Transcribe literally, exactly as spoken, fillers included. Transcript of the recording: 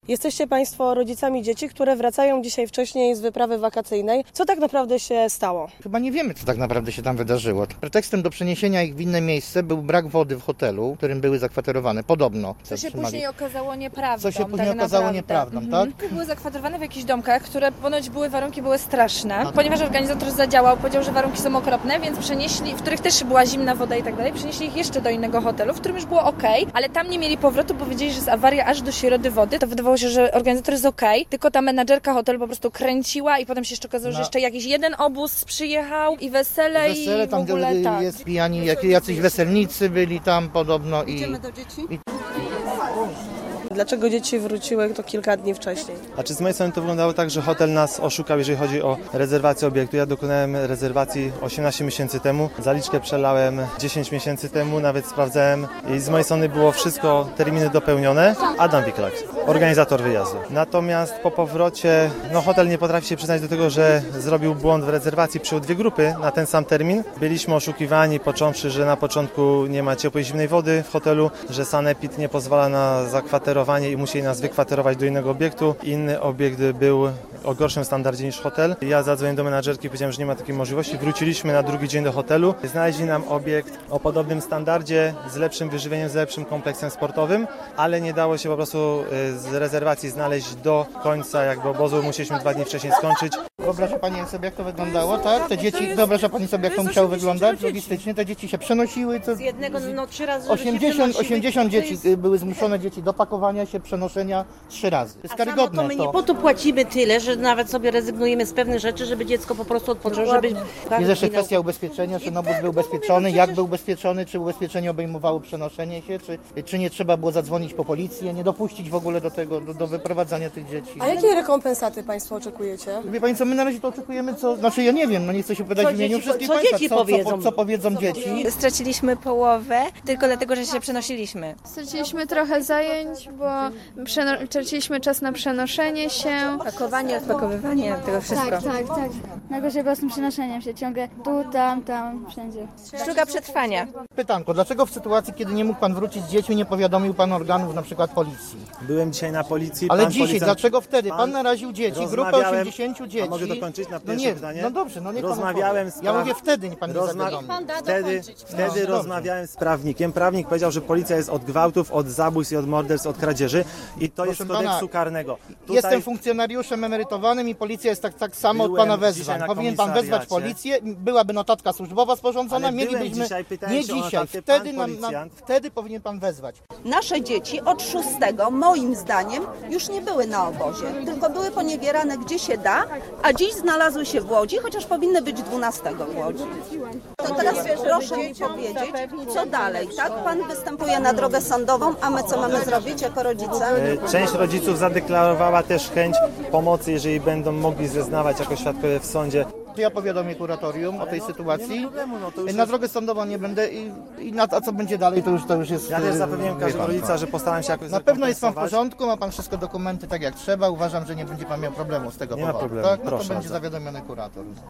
Jesteście Państwo rodzicami dzieci, które wracają dzisiaj wcześniej z wyprawy wakacyjnej. Co tak naprawdę się stało? Chyba nie wiemy, co tak naprawdę się tam wydarzyło. Pretekstem do przeniesienia ich w inne miejsce był brak wody w hotelu, w którym były zakwaterowane, podobno. Co się później okazało nieprawdą. Co się później tak okazało naprawdę. nieprawdą, mhm. tak? Były zakwaterowane w jakichś domkach, które ponoć były, warunki były straszne. Ponieważ organizator zadziałał, powiedział, że warunki są okropne, więc przenieśli, w których też była zimna woda i tak dalej, przenieśli ich jeszcze do innego hotelu, w którym już było ok, ale tam nie mieli powrotu, bo wiedzieli, że jest awaria aż do środy wody. To wydawało się, że organizator jest ok, tylko ta menadżerka hotelu po prostu kręciła i potem się jeszcze okazało, No. że jeszcze jakiś jeden obóz przyjechał i wesele, Wesele, i w tam ogóle jest tak. jest pijani, jak, jacyś weselnicy byli tam podobno i... Idziemy do dzieci? i Dlaczego dzieci wróciły to kilka dni wcześniej? Znaczy z mojej strony to wyglądało tak, że hotel nas oszukał, jeżeli chodzi o rezerwację obiektu. Ja dokonałem rezerwacji osiemnaście miesięcy temu, zaliczkę przelałem dziesięć miesięcy temu, nawet sprawdzałem i z mojej strony było wszystko, terminy dopełnione. Adam Wiklak, organizator wyjazdu. Natomiast po powrocie, no hotel nie potrafi się przyznać do tego, że zrobił błąd w rezerwacji, przyjął dwie grupy na ten sam termin. Byliśmy oszukiwani, począwszy, że na początku nie ma ciepłej zimnej wody w hotelu, że sanepid nie pozwala na zakwaterowanie i musieli nas wykwaterować do innego obiektu. Inny obiekt był o gorszym standardzie niż hotel. Ja zadzwoniłem do menadżerki i powiedziałem, że nie ma takiej możliwości. Wróciliśmy na drugi dzień do hotelu. Znaleźli nam obiekt o podobnym standardzie, z lepszym wyżywieniem, z lepszym kompleksem sportowym, ale nie dało się po prostu z rezerwacji znaleźć do końca jakby obozu. Musieliśmy dwa dni wcześniej skończyć. Wyobraża Pani sobie, jak to wyglądało, tak? Te dzieci, wyobraża Pani sobie, jak to musiało wyglądać logistycznie? Te dzieci się przenosiły, to Z jednego, no trzy razy, żeby się osiemdziesiąt, przenosiły. osiemdziesiąt To dzieci jest- y, były zmuszone dzieci do pakowania się, przenoszenia trzy razy. To jest A samo karygodne to my nie to. po to płacimy tyle, że nawet sobie rezygnujemy z pewnych rzeczy, żeby dziecko po prostu odpoczęło, żeby... Jest jeszcze kwestia ubezpieczenia, czy nobus był ubezpieczony, jak był ubezpieczony, czy ubezpieczenie obejmowało przenoszenie się, czy, czy nie trzeba było zadzwonić po policję, nie dopuścić w ogóle do tego, do, do wyprowadzania tych dzieci. A jakiej rekompensaty Państwo oczekujecie? Wie Pani co, my na razie to oczekujemy, co, znaczy ja nie wiem, no nie chcę się pytać Co w imieniu dzieci po- wszystkich co Państwa, dzieci co, co, powiedzą? co, co powiedzą dzieci. Straciliśmy połowę tylko dlatego, że się przenosiliśmy. Straciliśmy trochę zajęć, bo przeno- traciliśmy czas na przenoszenie się. Pakowanie, odpakowywanie, tego wszystko. Tak, tak, tak. Najgorzej było z tym przenoszeniem się ciągle tu, tam, tam, wszędzie. Sztuka przetrwania. Pytanko, dlaczego w sytuacji, kiedy nie mógł Pan wrócić z dziećmi, nie powiadomił Pan organów, na przykład policji? Byłem dzisiaj na policji. Ale pan dzisiaj, policjant- dlaczego wtedy? Pan pan- naraził dzieci, grupę Rozmawiałem- osiemdziesięciu dzieci. A mogę dokończyć na No pierwsze nie, pytanie? no dobrze, no niech Pan Rozmawiałem odpowie. z Ja praw- mówię wtedy, nie Pan nie Rozma- zawiadomił. Wtedy, wtedy No, rozmawiałem z prawnikiem. Prawnik powiedział, że policja jest od gwałtów, od zabójstw i od morderstw, od kradzieży i to jest z Proszę kodeksu pana, karnego. Tutaj Jestem funkcjonariuszem emerytowanym i policja jest tak, tak samo od Byłem Pana dzisiaj wezwań. na Powinien Pan wezwać komisariacie. policję, byłaby notatka służbowa sporządzona, Ale byłem mielibyśmy... dzisiaj, pytałem nie się o dzisiaj, notatkę, wtedy, pan nam, nam, policjant. wtedy powinien Pan wezwać. Nasze dzieci od szóstego, moim zdaniem, już nie były na obozie, tylko były poniewierane gdzie się da, a dziś znalazły się w Łodzi, chociaż powinny być dwunastego w Łodzi. To teraz proszę mi powiedzieć, co dalej, tak? Pan występuje na drogę sądową, a my co mamy zrobić jako rodzice? E, Część rodziców zadeklarowała też chęć pomocy, jeżeli będą mogli zeznawać jako świadkowie w sądzie. To ja powiadomię kuratorium o tej sytuacji. Nie ma problemu, no to już Na jest- drogę sądową nie będę i, i na, a co będzie dalej, to już, to już jest... Ja też e, zapewniłem wie każdego pan, rodzica, że postaram się jakoś Na pewno jest Pan w zakompensować. porządku, ma Pan wszystko dokumenty tak jak trzeba. Uważam, że nie będzie Pan miał problemu z tego Nie ma powodu. problemu, Tak? No to proszę będzie bardzo. zawiadomiony kurator.